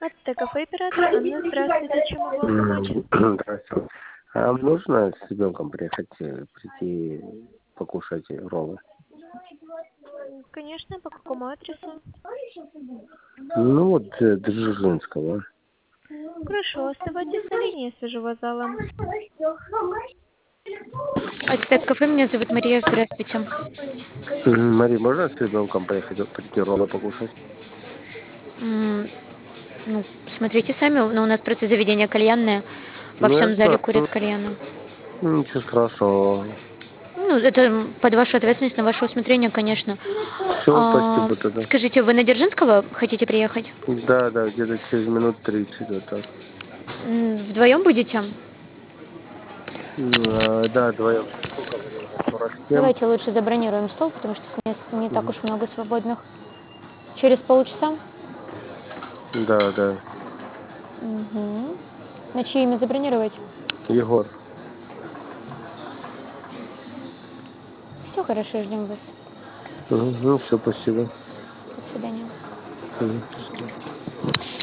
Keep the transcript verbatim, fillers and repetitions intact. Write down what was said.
АТТ-кафе «Император». Анна, здравствуйте. Чем могу вам помочь? М, Здравствуйте. А нужно с ребенком приехать, э, прийти покушать роллы? М, Конечно, по какому адресу? Ну вот, э, Дзержинского. Хорошо, оставайтесь на линии, я свяжу вас с залом. АТТ-кафе, меня зовут Мария, здравствуйте. М, Мари, можно с ребенком поехать, вот, прийти роллы покушать? М, Ну, смотрите сами, но у нас просто заведение кальянное. Во Ну, я всем зале знаю. курят кальяны. Ну, ничего страшного. Ну, это под вашу ответственность, на ваше усмотрение, конечно. Все, А, спасибо тогда. скажите, вы на Дзержинского хотите приехать? Да, да, где-то через минут тридцать вот так. М, Вдвоем будете? М, а, Да, вдвоем. Сколько мне уже? сорок семь? Давайте лучше забронируем стол, потому что мест не так Мгм. уж много свободных. Через полчаса? Да, да. Угу. На чье имя забронировать? Егор. Все хорошо, ждем вас. Мгм. Ну, все, спасибо. До свидания. Мгм.